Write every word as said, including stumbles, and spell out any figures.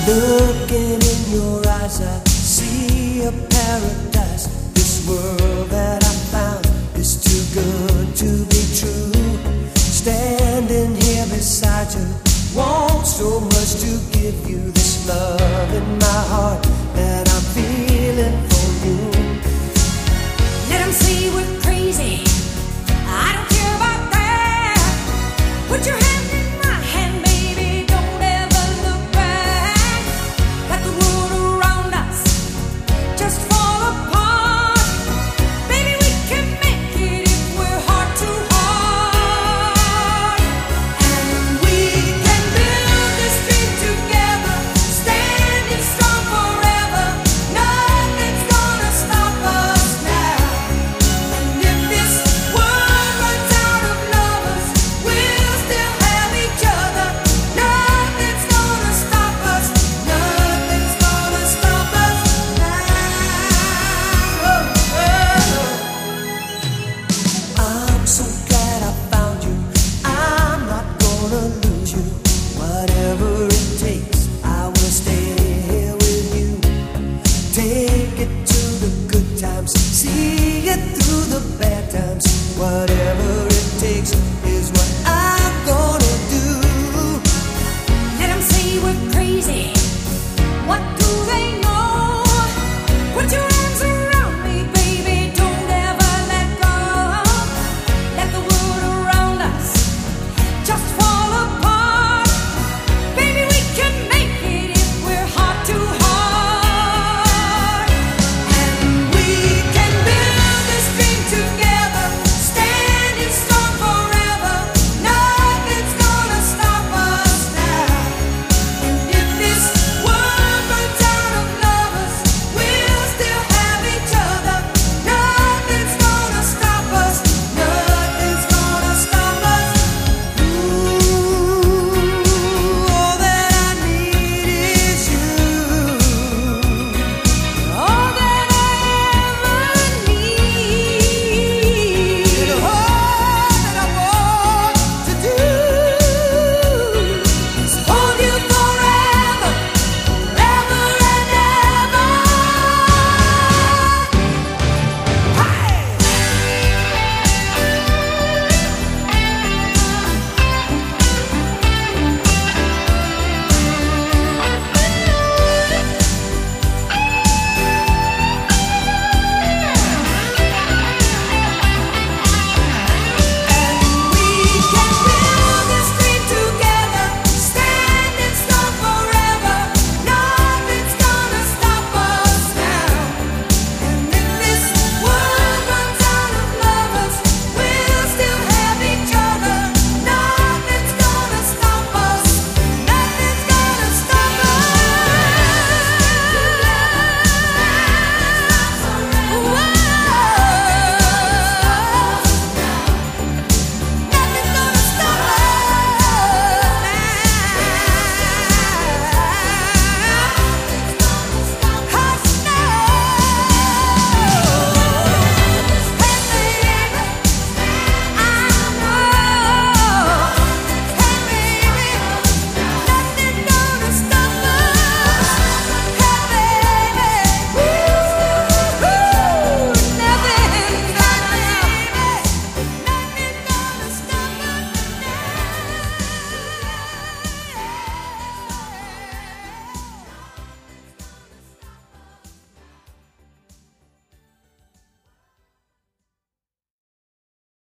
Looking in your eyes, I see a paradise. This world that I found is too good to be true. Standing here beside you, want so much to give you this love in my heart that I'm feeling for you. Let 'em say we're crazy, I don't care about that. Put your hand in my hand, baby, don't ever look back. Let the world around us just fall apart. Baby, we can make it if we're heart to heart. And we can build this dream together, standing strong forever. Nothing's gonna stop us now. And if this world runs out of lovers, we'll still have each other. Nothing's gonna stop us. Nothing's gonna stop us now. I'm so glad I found you. I'm not gonna lose you. Whatever it takes, I will stay here with you. Take it to the good times, see it through the bad times. Whatever